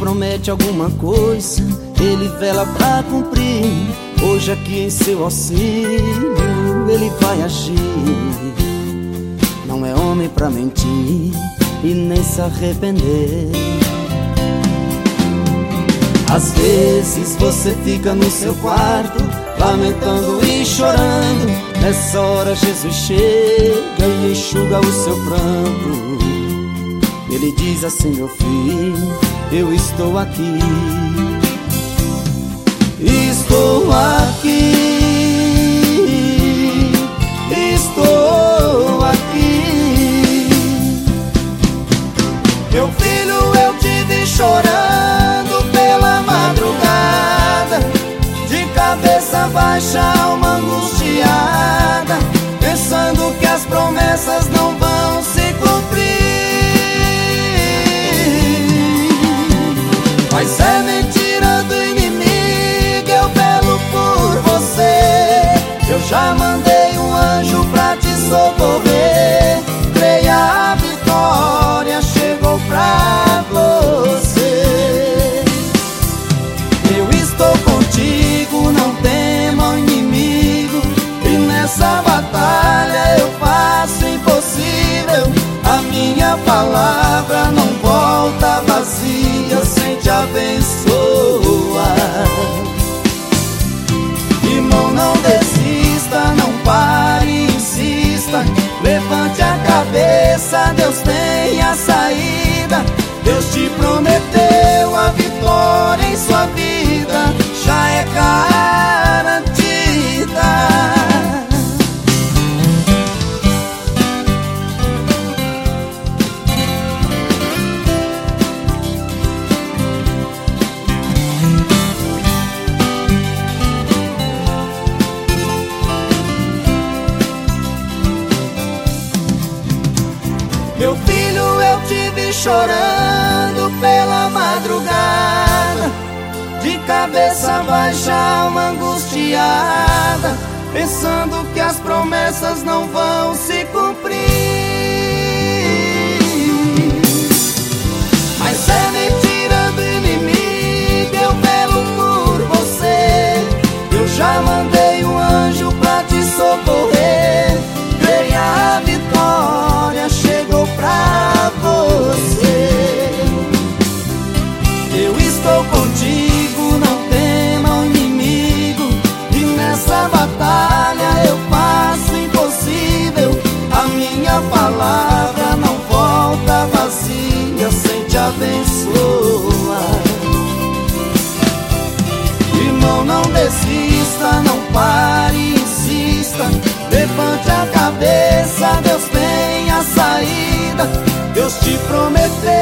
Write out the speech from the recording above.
promete alguma coisa, Ele vela pra cumprir. Hoje aqui em seu auxílio Ele vai agir. Não é homem pra mentir e nem se arrepender. Às vezes você fica no seu quarto lamentando e chorando. Nessa hora Jesus chega e enxuga o seu pranto. Ele diz assim: meu filho, eu estou aqui. Estou aqui, estou aqui. Meu filho, eu te vi chorando pela madrugada, de cabeça baixa, alma angustiada, pensando que as promessas não vão se cumprir. Mas é mentira do inimigo, eu velo por você. Eu já mandei um anjo pra te socorrer. Creia, a vitória chegou pra você. Eu estou contigo, não tema o inimigo, e nessa batalha eu faço o impossível. A minha palavra não volta vazia sem te abençoar. Irmão, não desista, não pare, insista. Levante a cabeça, Deus tem a saída. Deus te prometeu a vitória em sua vida, já é garantida. Meu filho, eu te vi chorando pela madrugada, de cabeça baixa, alma angustiada, pensando que as promessas não vão se cumprir. Mas é mentira do inimigo, eu velo por você. Eu já mandei um anjo pra te socorrer. Creia, a vitória chegou pra você. Eu estou contigo, não tema o inimigo, e nessa batalha eu faço o impossível. A minha palavra não volta vazia sem te abençoar. Irmão, não desista, não pare, insista. Levante a cabeça, Deus tem a saída. Deus te prometeu